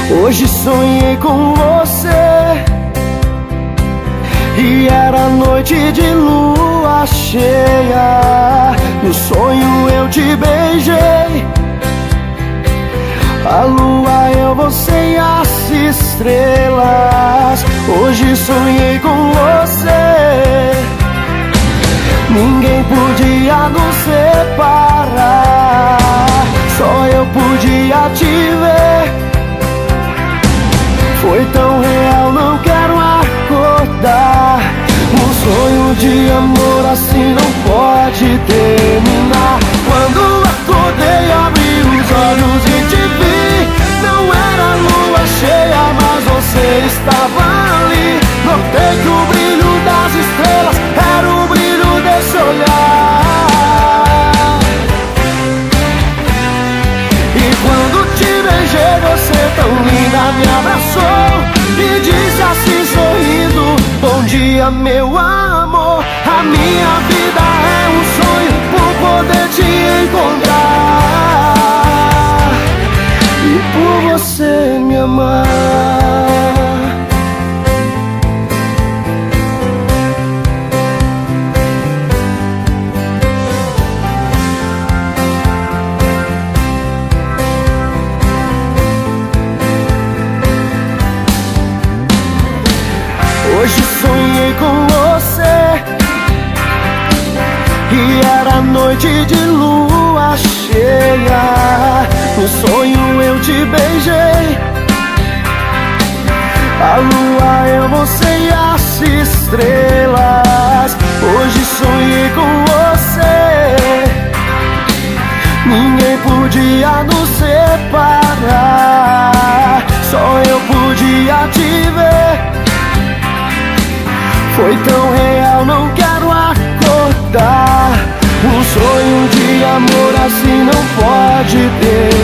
Hoje sonhei com você e era noite de lua cheia. No sonho eu te beijei, a lua eu, você e as estrelas. Hoje sonhei com você, ninguém podia nos separar, só eu podia te ver. Foi tão real, não quero acordar. Um sonho de amor assim não pode terminar. Quando acordei, abri os olhos e te vi. Não era lua cheia, mas você estava ali. Notei que o brilho das estrelas era o brilho desse olhar. E quando te beijei, você tão linda me abraçou e disse assim sorrindo: bom dia, meu amor. A minha vida é um sonho por poder te encontrar e por você me amar. Hoje sonhei com você e era noite de lua cheia. No sonho eu te beijei, a lua eu, você e as estrelas. Hoje sonhei com você, ninguém podia nos separar, só eu podia te ver. Foi tão real, não quero acordar. Um sonho de amor assim não pode ter.